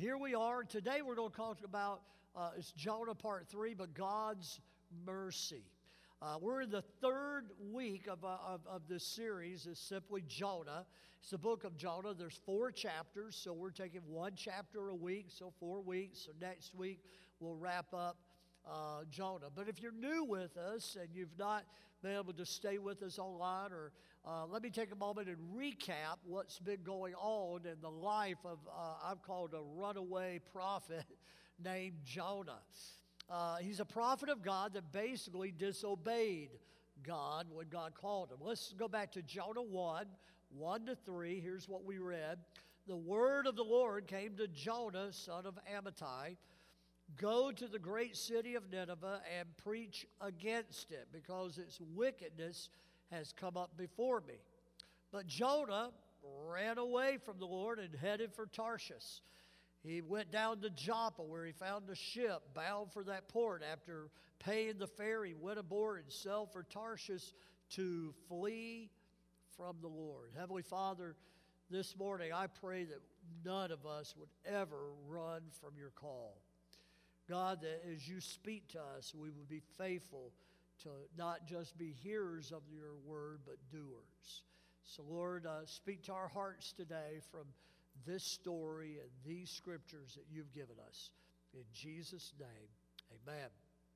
here we are. Today we're going to talk about, it's Jonah part 3, but God's mercy. We're in the third week of this series. It's simply Jonah. It's the book of Jonah. There's 4 chapters, so we're taking 1 chapter a week, so 4 weeks. So next week we'll wrap up Jonah. But if you're new with us and you've not been able to stay with us online, or let me take a moment and recap what's been going on in the life of, I've called a runaway prophet named Jonah. He's a prophet of God that basically disobeyed God when God called him. Let's go back to Jonah 1:1-3. Here's what we read. The word of the Lord came to Jonah, son of Amittai. Go to the great city of Nineveh and preach against it, because its wickedness has come up before me. But Jonah ran away from the Lord and headed for Tarshish. He went down to Joppa, where he found a ship bound for that port. After paying the fare, he went aboard and sailed for Tarshish to flee from the Lord. Heavenly Father, this morning I pray that none of us would ever run from your call. God, that as you speak to us, we would be faithful to not just be hearers of your word, but doers. So, Lord, speak to our hearts today from this story and these scriptures that you've given us. In Jesus' name, amen.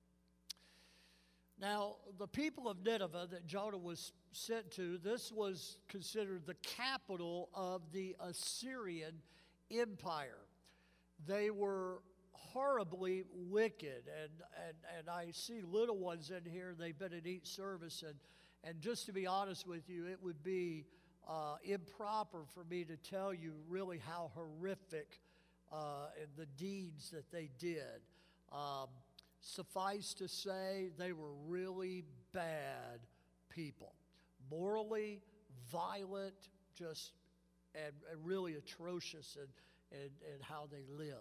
Now, the people of Nineveh that Jonah was sent to, this was considered the capital of the Assyrian Empire. They were horribly wicked, and I see little ones in here. They've been in each service, and just to be honest with you, it would be improper for me to tell you really how horrific the deeds that they did. Suffice to say, they were really bad people, morally violent, just and really atrocious in how they lived.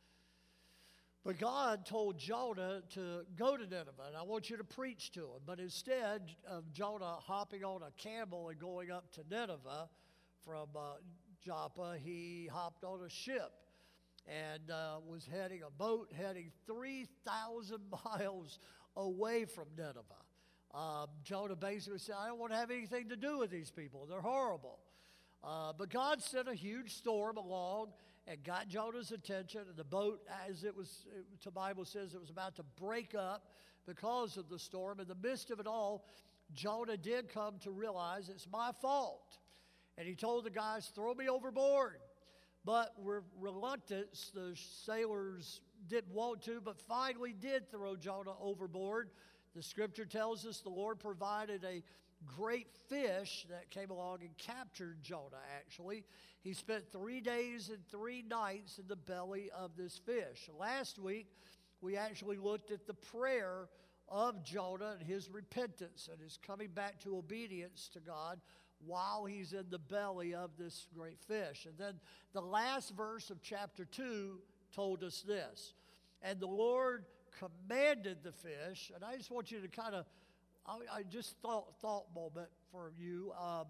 But God told Jonah to go to Nineveh, and I want you to preach to him. But instead of Jonah hopping on a camel and going up to Nineveh from Joppa, he hopped on a ship and was heading a boat heading 3,000 miles away from Nineveh. Jonah basically said, I don't want to have anything to do with these people. They're horrible. But God sent a huge storm along and got Jonah's attention, and the boat, the Bible says it was about to break up because of the storm. In the midst of it all, Jonah did come to realize it's my fault. And he told the guys, throw me overboard. But with reluctance, the sailors didn't want to, but finally did throw Jonah overboard. The scripture tells us the Lord provided a great fish that came along and captured Jonah, actually. He spent 3 days and 3 nights in the belly of this fish. Last week, we actually looked at the prayer of Jonah and his repentance and his coming back to obedience to God while he's in the belly of this great fish. And then the last verse of chapter 2 told us this. And the Lord commanded the fish, and I just want you to kind of, I just thought moment for you.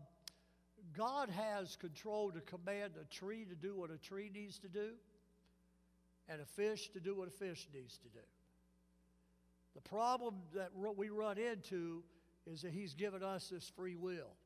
God has control to command a tree to do what a tree needs to do, and a fish to do what a fish needs to do. The problem that we run into is that he's given us this free will.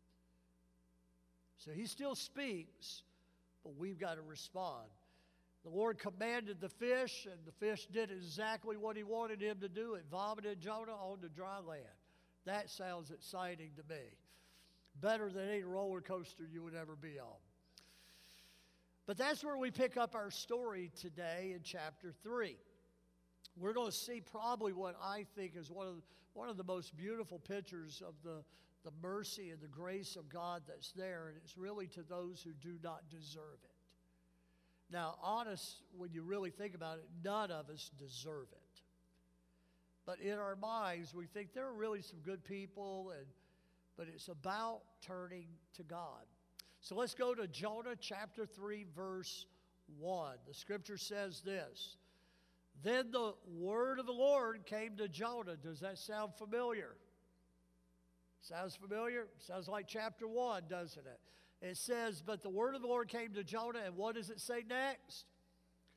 So he still speaks, but we've got to respond. The Lord commanded the fish, and the fish did exactly what he wanted him to do. It vomited Jonah onto dry land. That sounds exciting to me. Better than any roller coaster you would ever be on. But that's where we pick up our story today in chapter 3. We're going to see probably what I think is one of the most beautiful pictures of the mercy and the grace of God that's there, and it's really to those who do not deserve it. Now, honest, when you really think about it, none of us deserve it. But in our minds, we think there are really some good people, but it's about turning to God. So let's go to Jonah chapter 3, verse 1. The scripture says this. Then the word of the Lord came to Jonah. Does that sound familiar? Sounds familiar? Sounds like chapter 1, doesn't it? It says, but the word of the Lord came to Jonah, and what does it say next?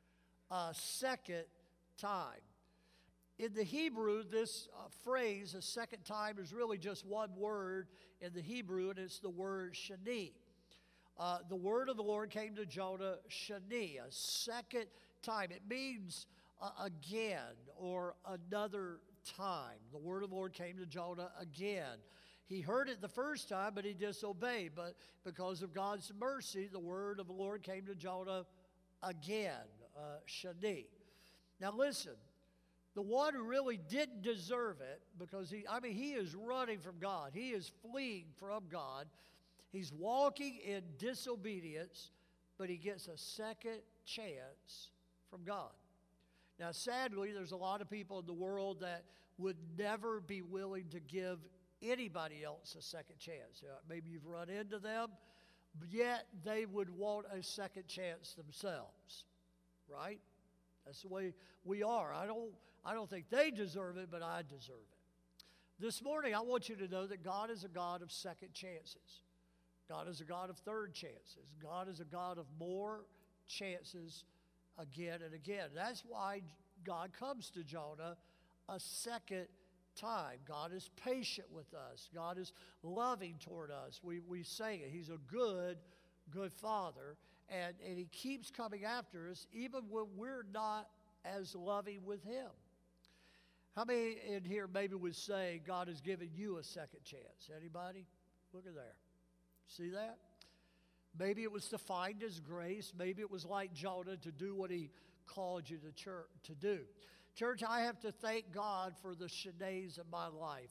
a second time. In the Hebrew, this phrase, a second time, is really just one word in the Hebrew, and it's the word shani. The word of the Lord came to Jonah, shani, a second time. It means again or another time. The word of the Lord came to Jonah again. He heard it the first time, but he disobeyed. But because of God's mercy, the word of the Lord came to Jonah again, shani. Now listen, the one who really didn't deserve it, because he is running from God. He is fleeing from God. He's walking in disobedience, but he gets a second chance from God. Now, sadly, there's a lot of people in the world that would never be willing to give anybody else a second chance. Maybe you've run into them, but yet they would want a second chance themselves, right? That's the way we are. I don't think they deserve it, but I deserve it. This morning, I want you to know that God is a God of second chances. God is a God of third chances. God is a God of more chances again and again. That's why God comes to Jonah a second time. God is patient with us. God is loving toward us. We sang it. He's a good Father. And he keeps coming after us even when we're not as loving with him. How many in here maybe would say God has given you a second chance? Anybody? Look at there. See that? Maybe it was to find his grace. Maybe it was like Jonah to do what he called you to do. Church, I have to thank God for the Shanays in my life.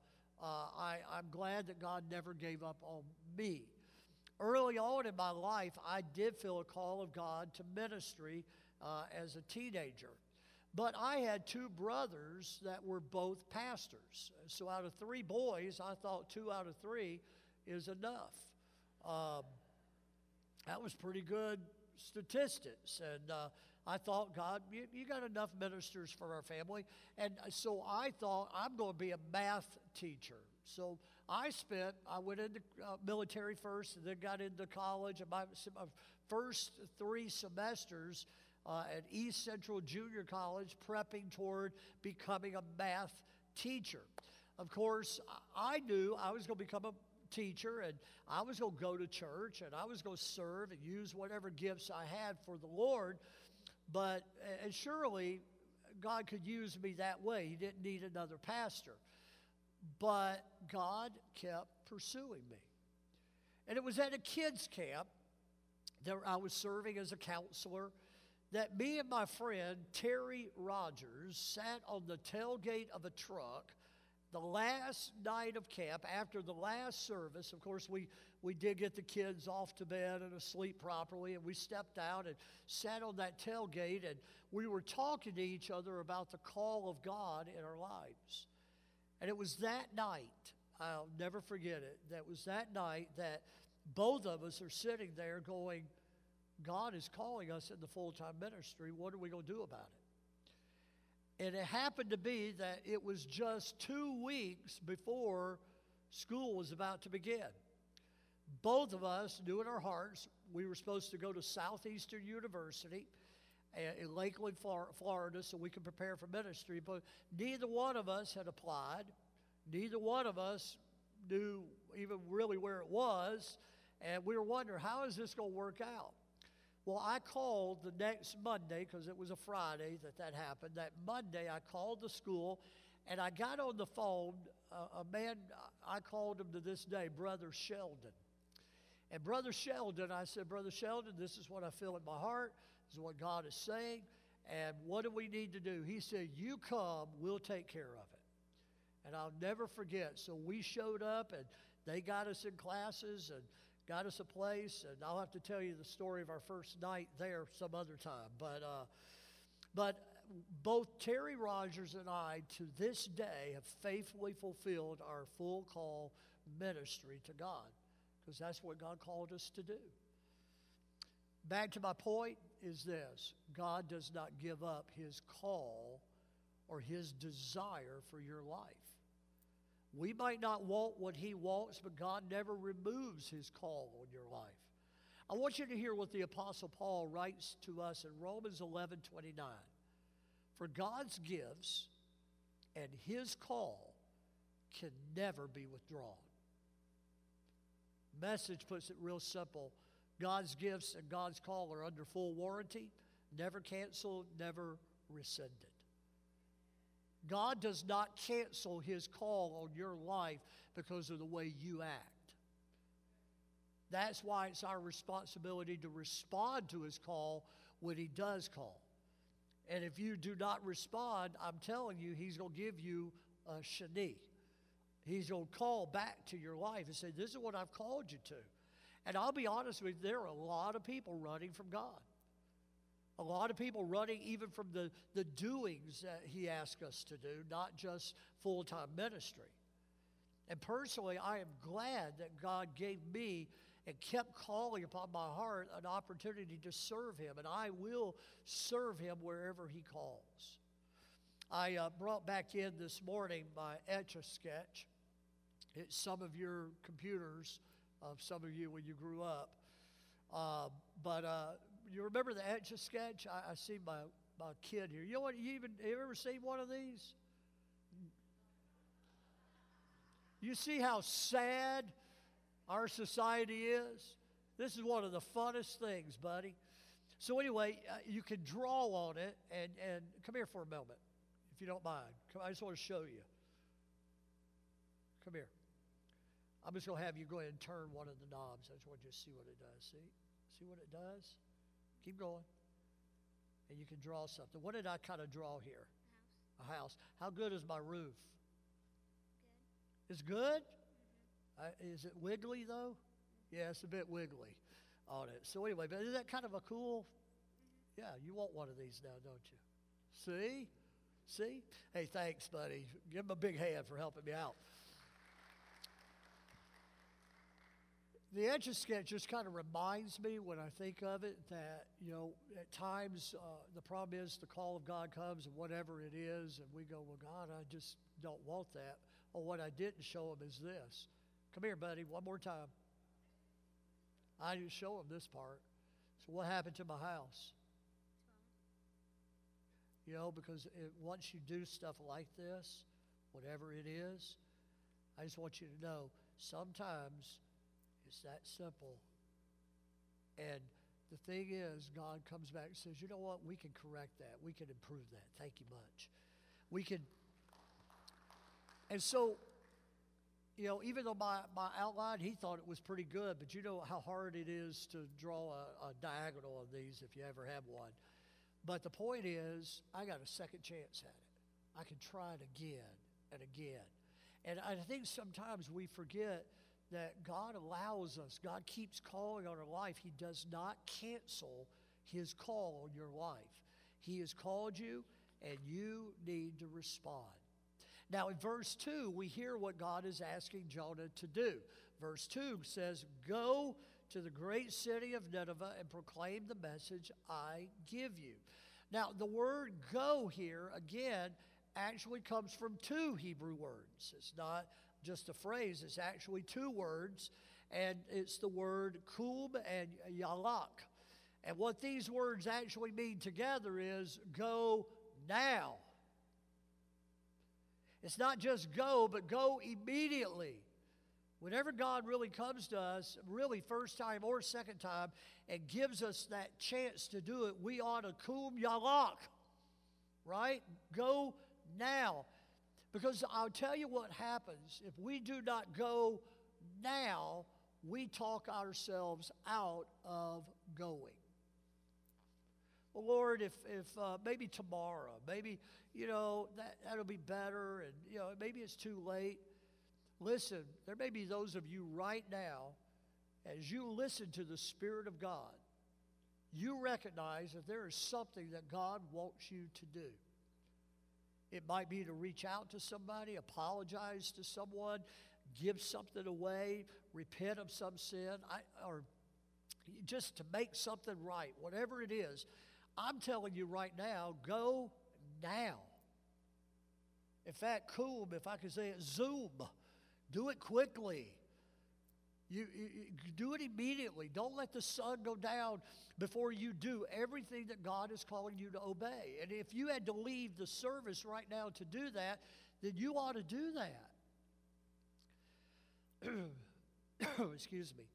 I'm glad that God never gave up on me. Early on in my life, I did feel a call of God to ministry as a teenager. But I had two brothers that were both pastors. So out of three boys, I thought 2 out of 3 is enough. That was pretty good statistics. And I thought, God, you got enough ministers for our family. And so I thought, I'm going to be a math teacher. So I went into military first and then got into college. And my first 3 semesters at East Central Junior College, prepping toward becoming a math teacher. Of course, I knew I was going to become a teacher, and I was going to go to church, and I was going to serve and use whatever gifts I had for the Lord. But and surely God could use me that way. He didn't need another pastor. But God kept pursuing me. And it was at a kids' camp that I was serving as a counselor that me and my friend Terry Rogers sat on the tailgate of a truck the last night of camp, after the last service. Of course, we did get the kids off to bed and asleep properly, and we stepped out and sat on that tailgate, and we were talking to each other about the call of God in our lives. And it was that night, I'll never forget it, that was that night that both of us are sitting there going, God is calling us into full-time ministry. What are we going to do about it? And it happened to be that it was just 2 weeks before school was about to begin. Both of us knew in our hearts we were supposed to go to Southeastern University in Lakeland, Florida, so we could prepare for ministry. But neither one of us had applied. Neither one of us knew even really where it was. And we were wondering, how is this going to work out? Well, I called the next Monday, because it was a Friday that happened. That Monday, I called the school, and I got on the phone, a man, I called him to this day, Brother Sheldon. And Brother Sheldon, I said, Brother Sheldon, this is what I feel in my heart. This is what God is saying. And what do we need to do? He said, you come, we'll take care of it. And I'll never forget. So we showed up, and they got us in classes and got us a place, and I'll have to tell you the story of our first night there some other time. But both Terry Rogers and I, to this day, have faithfully fulfilled our full call ministry to God, because that's what God called us to do. Back to my point is this: God does not give up his call or his desire for your life. We might not want what he wants, but God never removes his call on your life. I want you to hear what the Apostle Paul writes to us in Romans 11:29. For God's gifts and his call can never be withdrawn. Message puts it real simple. God's gifts and God's call are under full warranty, never canceled, never rescinded. God does not cancel his call on your life because of the way you act. That's why it's our responsibility to respond to his call when he does call. And if you do not respond, I'm telling you, he's going to give you a shani. He's going to call back to your life and say, this is what I've called you to. And I'll be honest with you, there are a lot of people running from God. A lot of people running even from the doings that he asks us to do, not just full-time ministry. And personally, I am glad that God gave me and kept calling upon my heart an opportunity to serve him. And I will serve him wherever he calls. I brought back in this morning my Etch-a-Sketch. It's some of your computers, some of you when you grew up. But you remember the Etch-a-Sketch? I see my kid here. You know what? You ever seen one of these? You see how sad our society is? This is one of the funnest things, buddy. So anyway, you can draw on it, and come here for a moment, if you don't mind. I just want to show you. Come here. I'm just going to have you go ahead and turn one of the knobs. I just want you to see what it does. See what it does? Keep going. And you can draw something. What did I kind of draw here? A house. How good is my roof? Good. It's good? Is it wiggly, though? Yeah, it's a bit wiggly on it. So anyway, but isn't that kind of a cool? Yeah, you want one of these now, don't you? See? See? Hey, thanks, buddy. Give him a big hand for helping me out. The Etch-a-Sketch just kind of reminds me when I think of it that, at times the problem is the call of God comes and whatever it is, and we go, well, God, I just don't want that. Or what I didn't show him is this. Come here, buddy, one more time. I didn't show him this part. So what happened to my house? Because once you do stuff like this, whatever it is, I just want you to know, sometimes it's that simple. And the thing is, God comes back and says, you know what? We can correct that. We can improve that. Thank you much. We can. And so, even though my outline, he thought it was pretty good, but you know how hard it is to draw a diagonal of these if you ever have one. But the point is, I got a second chance at it. I can try it again and again. And I think sometimes we forget that God allows us. God keeps calling on our life. He does not cancel his call on your life. He has called you, and you need to respond. Now, in verse 2, we hear what God is asking Jonah to do. Verse 2 says, go to the great city of Nineveh and proclaim the message I give you. Now, the word go here, again, actually comes from two Hebrew words. It's not just a phrase, it's actually two words, and it's the word kum and yalak. And what these words actually mean together is go now. It's not just go, but go immediately. Whenever God really comes to us, really first time or second time, and gives us that chance to do it, we ought to kum yalak, right? Go now. Because I'll tell you what happens. If we do not go now, we talk ourselves out of going. Well, Lord, if maybe tomorrow, maybe, that'll be better, and, maybe it's too late. Listen, there may be those of you right now, as you listen to the Spirit of God, you recognize that there is something that God wants you to do. It might be to reach out to somebody, apologize to someone, give something away, repent of some sin, or just to make something right, whatever it is. I'm telling you right now, go now. In fact, kum, if I could say it, zoom. Do it quickly. You do it immediately. Don't let the sun go down before you do everything that God is calling you to obey. And if you had to leave the service right now to do that, then you ought to do that. Excuse me.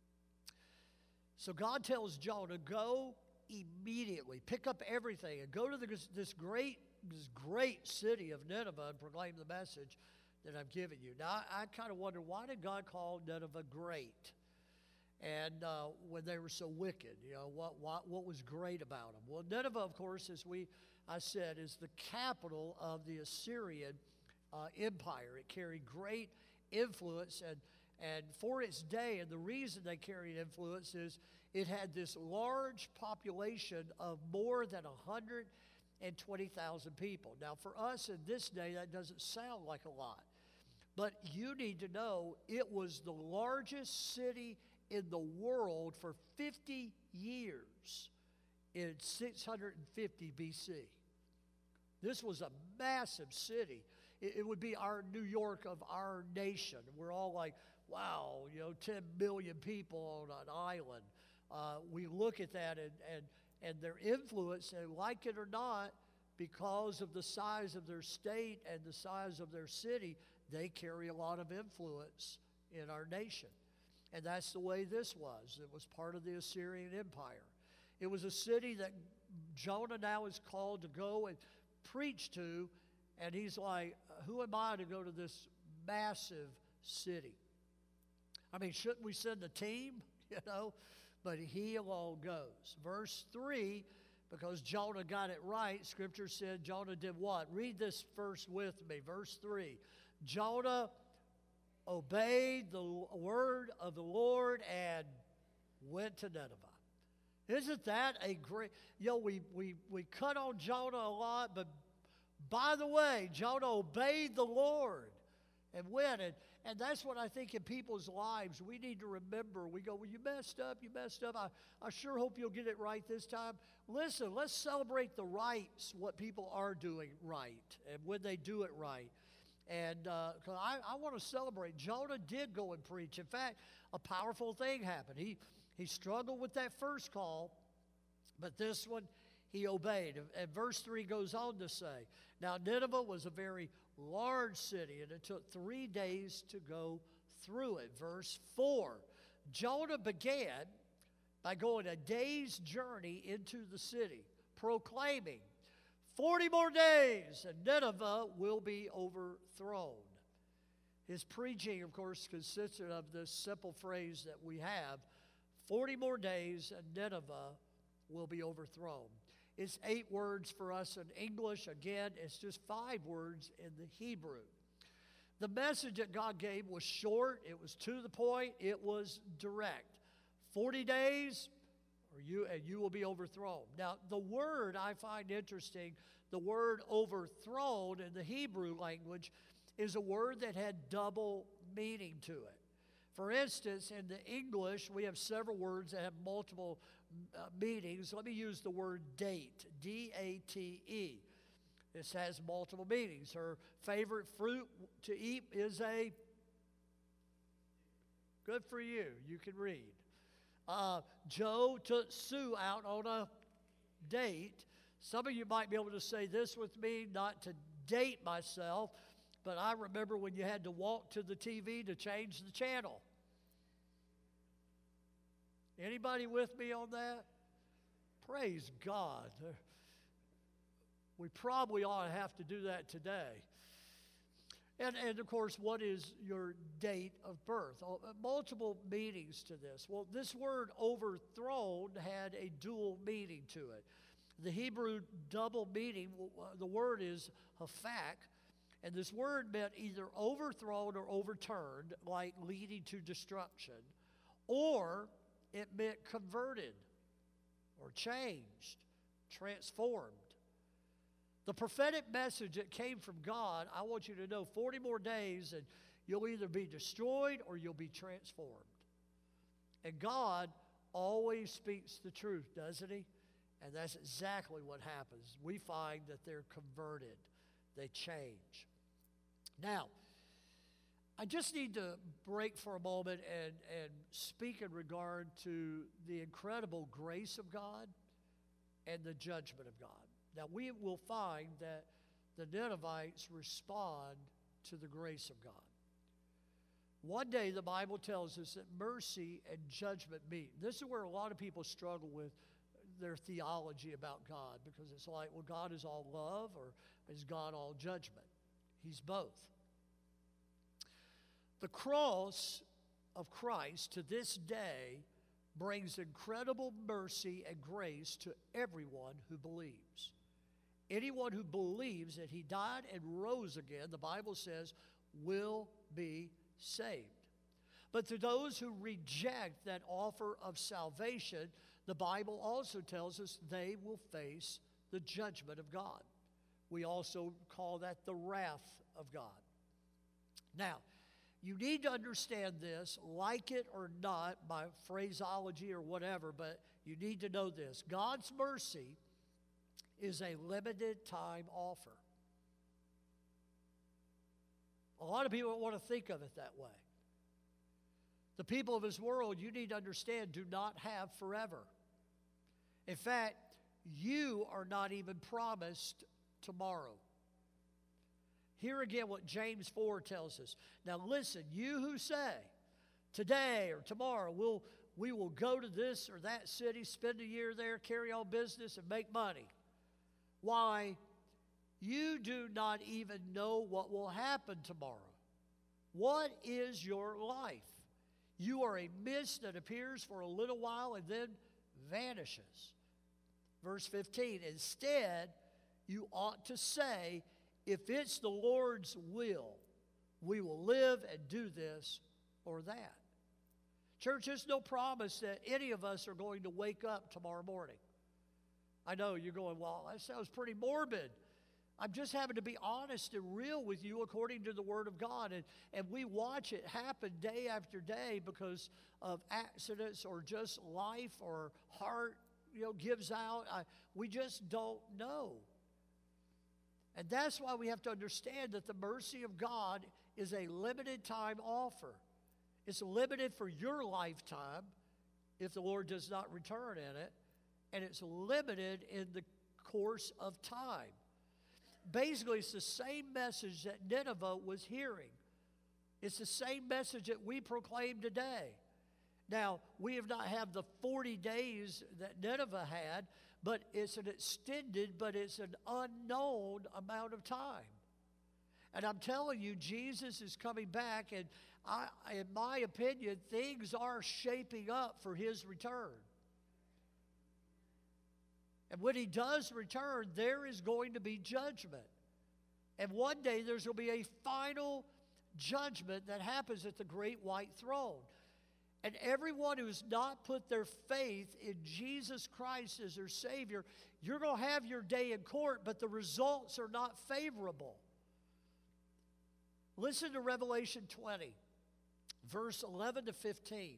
So God tells Jonah, go immediately, pick up everything, and go to this great city of Nineveh and proclaim the message that I've given you. Now, I kind of wonder, why did God call Nineveh great? And when they were so wicked, what was great about them? Well, Nineveh, of course, I said, is the capital of the Assyrian Empire. It carried great influence, and for its day, and the reason they carried influence is it had this large population of more than 120,000 people. Now, for us in this day, that doesn't sound like a lot. But you need to know it was the largest city in the world for 50 years in 650 BC. This was a massive city. It would be our New York of our nation. We're all like, wow, 10 million people on an island. We look at that and their influence, and like it or not, because of the size of their state and the size of their city, they carry a lot of influence in our nation. And that's the way this was. It was part of the Assyrian Empire. It was a city that Jonah now is called to go and preach to, and he's like, who am I to go to this massive city? I mean, shouldn't we send a team, But he alone goes. Verse 3, because Jonah got it right, Scripture said Jonah did what? Read this verse with me. Verse 3. Jonah obeyed the word of the Lord and went to Nineveh. Isn't that a great... we cut on Jonah a lot, but by the way, Jonah obeyed the Lord and went. And that's what I think in people's lives we need to remember. We go, well, you messed up. I sure hope you'll get it right this time. Listen, let's celebrate the rights, what people are doing right, and when they do it right. And 'cause I want to celebrate. Jonah did go and preach. In fact, a powerful thing happened. He struggled with that first call, but this one he obeyed. And verse 3 goes on to say, now Nineveh was a very large city, and it took 3 days to go through it. Verse 4, Jonah began by going a day's journey into the city, proclaiming, 40 more days and Nineveh will be overthrown. His preaching, of course, consisted of this simple phrase that we have, 40 more days and Nineveh will be overthrown. It's 8 words for us in English. Again, it's just 5 words in the Hebrew. The message that God gave was short. It was to the point. It was direct. 40 days, and you will be overthrown. Now, the word I find interesting, the word overthrown in the Hebrew language is a word that had double meaning to it. For instance, in the English, we have several words that have multiple meanings. Let me use the word date, D-A-T-E. This has multiple meanings. Her favorite fruit to eat is a, good for you, you can read. Joe took Sue out on a date. Some of you might be able to say this with me, not to date myself, but I remember when you had to walk to the TV to change the channel. Anybody with me on that? Praise God. We probably ought to have to do that today. And of course, what is your date of birth? Multiple meanings to this. Well, this word overthrown had a dual meaning to it. The Hebrew double meaning, the word is hafak, and this word meant either overthrown or overturned, like leading to destruction, or it meant converted or changed, transformed. The prophetic message that came from God, I want you to know 40 more days and you'll either be destroyed or you'll be transformed. And God always speaks the truth, doesn't he? And that's exactly what happens. We find that they're converted. They change. Now, I just need to break for a moment and speak in regard to the incredible grace of God and the judgment of God. Now, we will find that the Ninevites respond to the grace of God. One day, the Bible tells us that mercy and judgment meet. This is where a lot of people struggle with their theology about God, because it's like, well, God is all love, or is God all judgment? He's both. The cross of Christ to this day brings incredible mercy and grace to everyone who believes. Anyone who believes that he died and rose again, the Bible says, will be saved. But to those who reject that offer of salvation, the Bible also tells us they will face the judgment of God. We also call that the wrath of God. Now, you need to understand this, like it or not, by phraseology or whatever, but you need to know this. God's mercy is a limited time offer. A lot of people don't want to think of it that way. The people of this world, you need to understand, do not have forever. In fact, you are not even promised tomorrow. Hear again what James 4 tells us. Now listen, you who say, today or tomorrow we will go to this or that city, spend a year there, carry on business, and make money. Why, you do not even know what will happen tomorrow. What is your life? You are a mist that appears for a little while and then vanishes. Verse 15, instead, you ought to say, if it's the Lord's will, we will live and do this or that. Church, there's no promise that any of us are going to wake up tomorrow morning. I know you're going, well, that sounds pretty morbid. I'm just having to be honest and real with you according to the Word of God. And we watch it happen day after day because of accidents or just life or heart, gives out. We just don't know. And that's why we have to understand that the mercy of God is a limited time offer. It's limited for your lifetime if the Lord does not return in it. And it's limited in the course of time. Basically, it's the same message that Nineveh was hearing. It's the same message that we proclaim today. Now, we have not had the 40 days that Nineveh had, but it's an extended, but it's an unknown amount of time. And I'm telling you, Jesus is coming back, and in my opinion, things are shaping up for his return. And when he does return, there is going to be judgment. And one day there's going to be a final judgment that happens at the great white throne. And everyone who's not put their faith in Jesus Christ as their Savior, you're going to have your day in court, but the results are not favorable. Listen to Revelation 20, verse 11 to 15.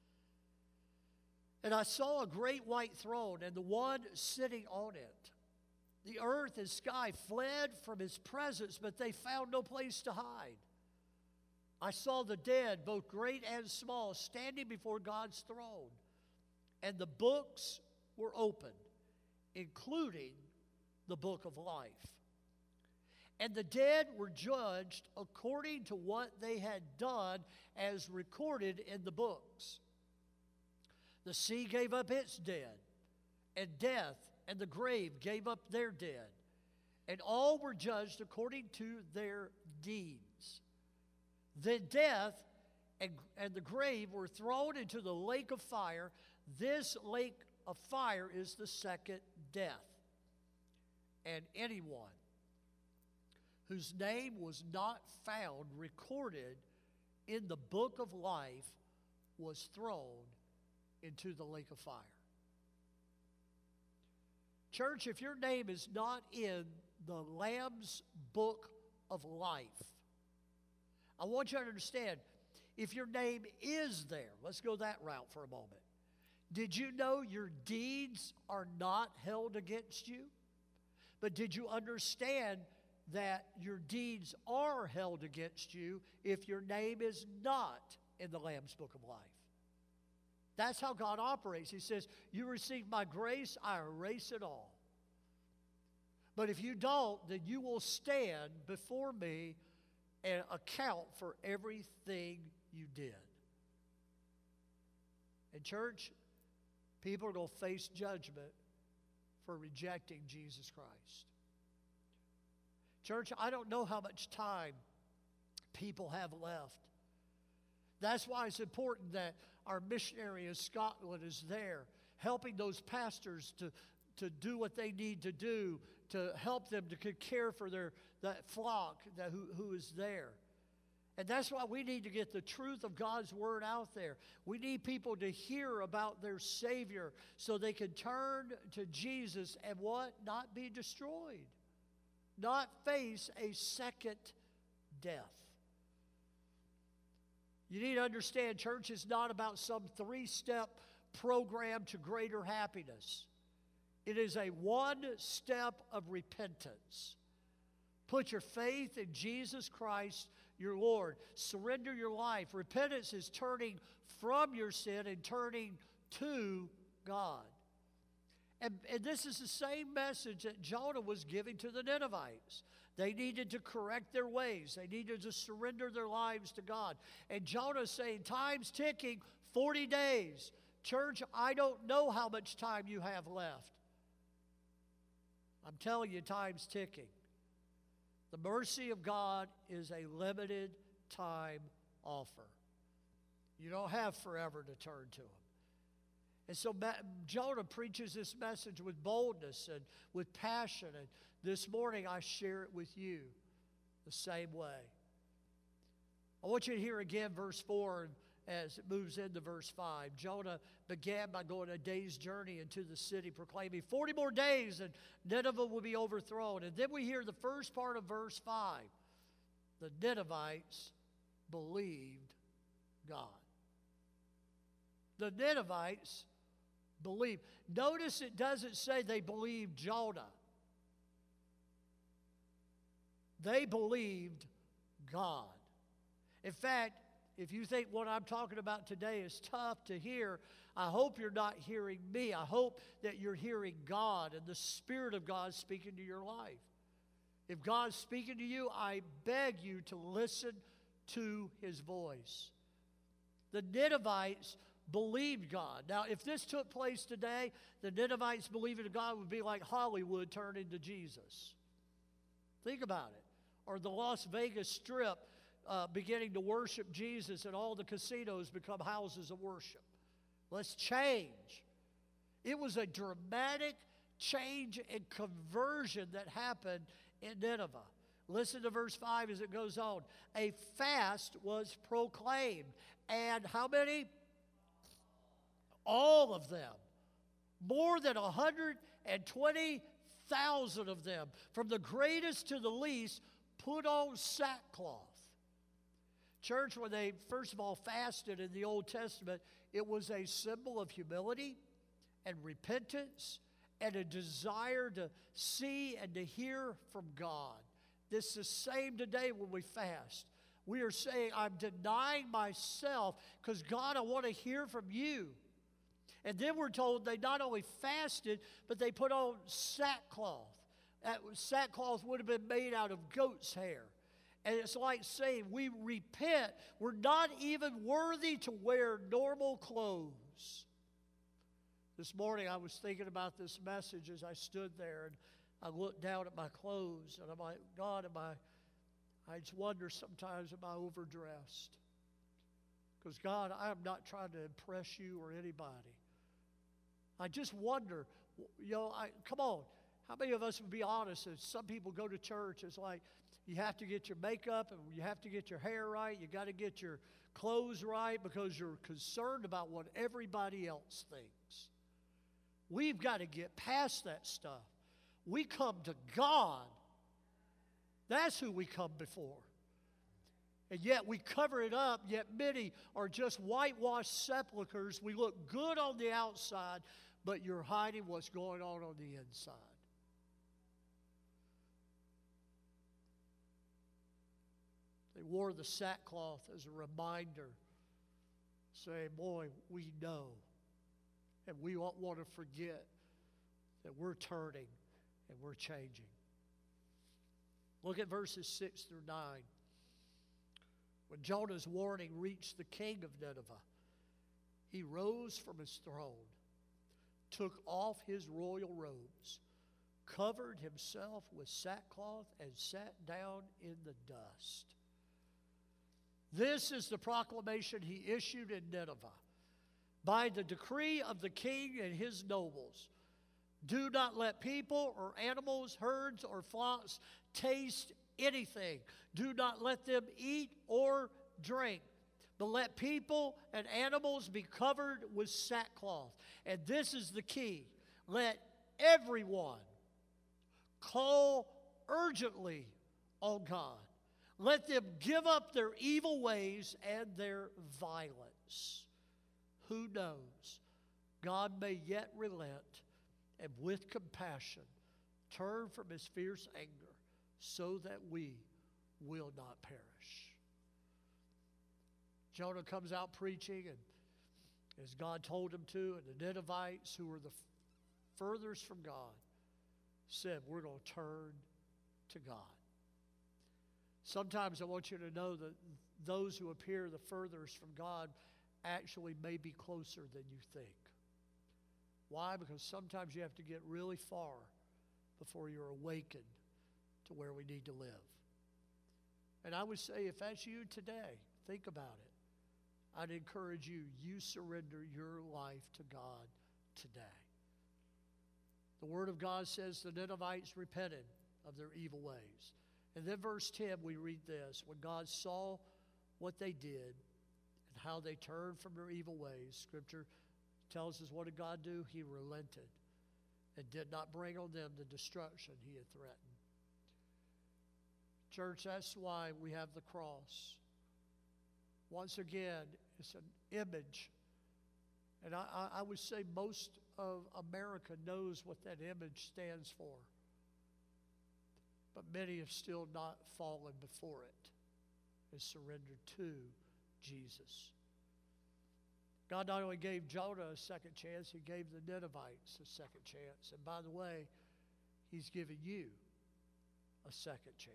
And I saw a great white throne and the one sitting on it. The earth and sky fled from his presence, but they found no place to hide. I saw the dead, both great and small, standing before God's throne. And the books were opened, including the book of life. And the dead were judged according to what they had done as recorded in the books. The sea gave up its dead, and death and the grave gave up their dead, and all were judged according to their deeds. Then death and the grave were thrown into the lake of fire. This lake of fire is the second death. And anyone whose name was not found recorded in the book of life was thrown into the lake of fire. Church, if your name is not in the Lamb's book of life, I want you to understand, if your name is there, let's go that route for a moment. Did you know your deeds are not held against you? But did you understand that your deeds are held against you if your name is not in the Lamb's Book of Life. That's how God operates. He says, you receive my grace, I erase it all. But if you don't, then you will stand before me and account for everything you did. And church, people are going to face judgment for rejecting Jesus Christ. Church, I don't know how much time people have left. That's why it's important that our missionary in Scotland is there, helping those pastors to do what they need to do, to help them to care for that flock who is there. And that's why we need to get the truth of God's word out there. We need people to hear about their Savior so they can turn to Jesus and what? Not be destroyed. Not face a second death. You need to understand, church is not about some 3-step program to greater happiness. It is a one step of repentance. Put your faith in Jesus Christ, your Lord. Surrender your life. Repentance is turning from your sin and turning to God. And this is the same message that Jonah was giving to the Ninevites. They needed to correct their ways. They needed to surrender their lives to God. And Jonah's saying, time's ticking, 40 days. Church, I don't know how much time you have left. I'm telling you, time's ticking. The mercy of God is a limited time offer. You don't have forever to turn to Him. And so Jonah preaches this message with boldness and with passion. And this morning I share it with you the same way. I want you to hear again verse 4 as it moves into verse 5. Jonah began by going a day's journey into the city, proclaiming 40 more days and Nineveh will be overthrown. And then we hear the first part of verse 5. The Ninevites believed God. The Ninevites believed. Notice it doesn't say they believed Jonah. They believed God. In fact, if you think what I'm talking about today is tough to hear, I hope you're not hearing me. I hope that you're hearing God and the Spirit of God speaking to your life. If God's speaking to you, I beg you to listen to His voice. The Ninevites believed God. Now, if this took place today, the Ninevites believing in God would be like Hollywood turned into Jesus. Think about it. Or the Las Vegas Strip beginning to worship Jesus and all the casinos become houses of worship. Let's change. It was a dramatic change and conversion that happened in Nineveh. Listen to verse 5 as it goes on. A fast was proclaimed. And how many? All of them. More than 120,000 of them, from the greatest to the least, put on sackcloth. Church, when they first of all fasted in the Old Testament, it was a symbol of humility and repentance and a desire to see and to hear from God. This is the same today when we fast. We are saying, I'm denying myself because God, I want to hear from you. And then we're told they not only fasted, but they put on sackcloth. Sackcloth would have been made out of goat's hair. And it's like saying, we repent. We're not even worthy to wear normal clothes. This morning I was thinking about this message as I stood there and I looked down at my clothes and I'm like, God, I just wonder sometimes, am I overdressed? Because God, I am not trying to impress you or anybody. I just wonder, come on, how many of us would be honest? As some people go to church, it's like you have to get your makeup and you have to get your hair right. You got to get your clothes right because you're concerned about what everybody else thinks. We've got to get past that stuff. We come to God. That's who we come before. And yet we cover it up, yet many are just whitewashed sepulchres. We look good on the outside, but you're hiding what's going on the inside. wore the sackcloth as a reminder, saying, boy, we know, and we don't want to forget that we're turning and we're changing. Look at verses 6 through 9. When Jonah's warning reached the king of Nineveh, he rose from his throne, took off his royal robes, covered himself with sackcloth, and sat down in the dust. This is the proclamation he issued in Nineveh. By the decree of the king and his nobles, do not let people or animals, herds or flocks taste anything. Do not let them eat or drink. But let people and animals be covered with sackcloth. And this is the key. Let everyone call urgently on God. Let them give up their evil ways and their violence. Who knows? God may yet relent and with compassion turn from his fierce anger so that we will not perish. Jonah comes out preaching, and as God told him to, and the Ninevites, who were the furthest from God, said, we're going to turn to God. Sometimes I want you to know that those who appear the furthest from God actually may be closer than you think. Why? Because sometimes you have to get really far before you're awakened to where we need to live. And I would say, if that's you today, think about it. I'd encourage you, you surrender your life to God today. The Word of God says the Ninevites repented of their evil ways. And then verse 10, we read this. When God saw what they did and how they turned from their evil ways, Scripture tells us, what did God do? He relented and did not bring on them the destruction he had threatened. Church, that's why we have the cross. Once again, it's an image. And I would say most of America knows what that image stands for. But many have still not fallen before it and surrendered to Jesus. God not only gave Jonah a second chance, he gave the Ninevites a second chance. And by the way, he's giving you a second chance.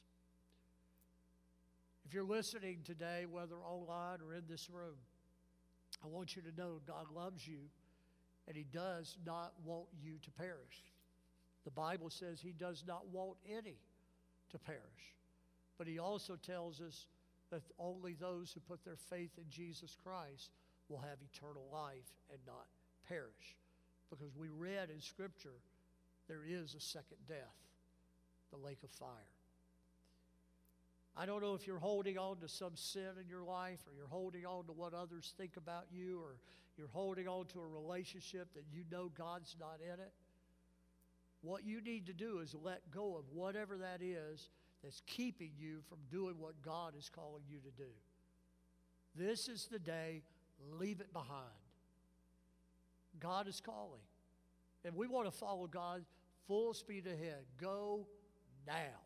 If you're listening today, whether online or in this room, I want you to know God loves you, and he does not want you to perish. The Bible says he does not want any to perish. But he also tells us that only those who put their faith in Jesus Christ will have eternal life and not perish. Because we read in Scripture, there is a second death, the lake of fire. I don't know if you're holding on to some sin in your life, or you're holding on to what others think about you, or you're holding on to a relationship that you know God's not in it. What you need to do is let go of whatever that is that's keeping you from doing what God is calling you to do. This is the day. Leave it behind. God is calling. And we want to follow God full speed ahead. Go now.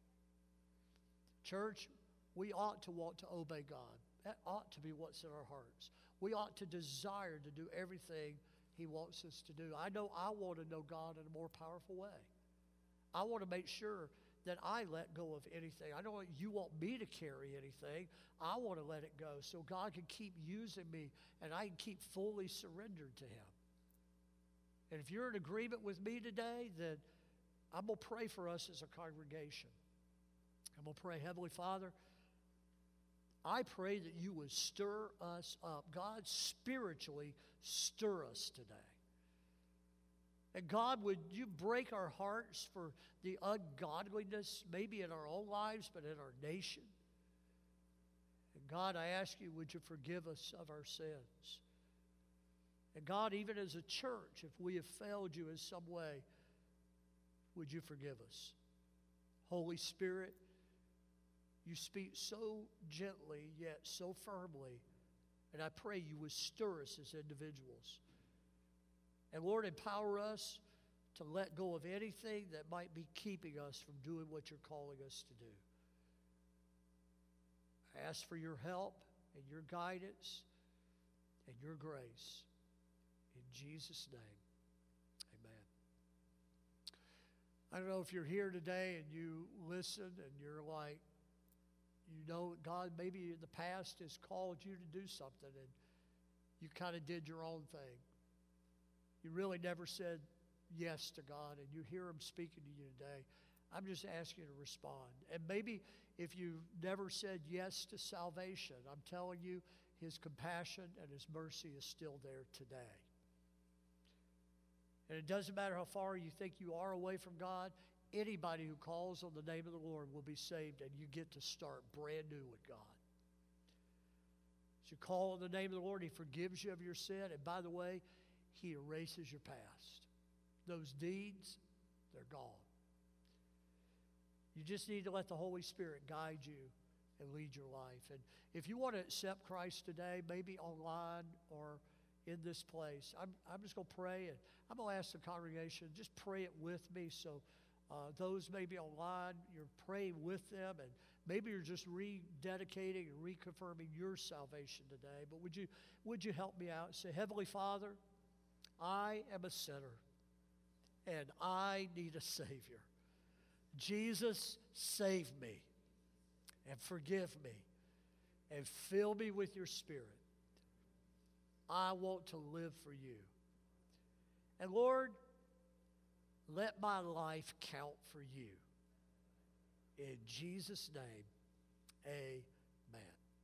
Church, we ought to want to obey God. That ought to be what's in our hearts. We ought to desire to do everything he wants us to do. I know I want to know God in a more powerful way. I want to make sure that I let go of anything. I know you want me to carry anything. I want to let it go so God can keep using me and I can keep fully surrendered to him. And if you're in agreement with me today, then I'm going to pray for us as a congregation. I'm going to pray, Heavenly Father, I pray that you would stir us up. God, spiritually stir us today. And God, would you break our hearts for the ungodliness, maybe in our own lives, but in our nation? And God, I ask you, would you forgive us of our sins? And God, even as a church, if we have failed you in some way, would you forgive us? Holy Spirit, you speak so gently, yet so firmly, and I pray you would stir us as individuals. And Lord, empower us to let go of anything that might be keeping us from doing what you're calling us to do. Ask for your help and your guidance and your grace. In Jesus' name, amen. I don't know if you're here today and you listen and you're like, you know, God maybe in the past has called you to do something and you kind of did your own thing. You really never said yes to God, and you hear Him speaking to you today. I'm just asking you to respond. And maybe if you never said yes to salvation, I'm telling you, His compassion and His mercy is still there today. And it doesn't matter how far you think you are away from God, anybody who calls on the name of the Lord will be saved, and you get to start brand new with God. As you call on the name of the Lord, He forgives you of your sin, and by the way, He erases your past. Those deeds, they're gone. You just need to let the Holy Spirit guide you and lead your life. And if you want to accept Christ today, maybe online or in this place, I'm just going to pray, and I'm going to ask the congregation, just pray it with me. So those maybe online, you're praying with them, and maybe you're just rededicating and reconfirming your salvation today. But would you help me out and say, Heavenly Father, I am a sinner, and I need a Savior. Jesus, save me and forgive me and fill me with your Spirit. I want to live for you. And Lord, let my life count for you. In Jesus' name, amen.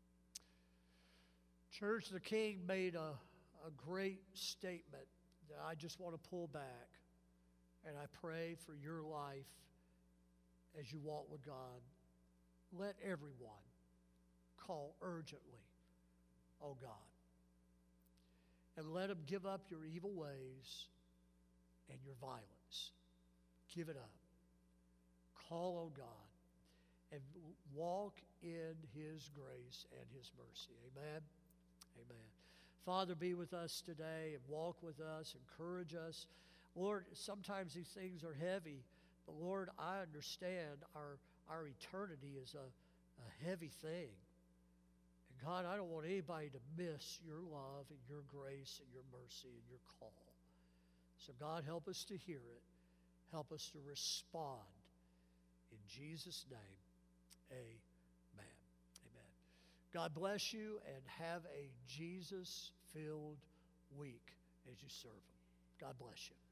Church, the King made a great statement that I just want to pull back. And I pray for your life as you walk with God. Let everyone call urgently, oh God. And let them give up your evil ways and your violence. Give it up. Call on God and walk in His grace and His mercy. Amen. Amen. Father, be with us today and walk with us, encourage us. Lord, sometimes these things are heavy, but Lord, I understand our eternity is a heavy thing. And God, I don't want anybody to miss your love and your grace and your mercy and your call. So God, help us to hear it. Help us to respond. In Jesus' name, amen. Amen. God bless you, and have a Jesus-filled week as you serve Him. God bless you.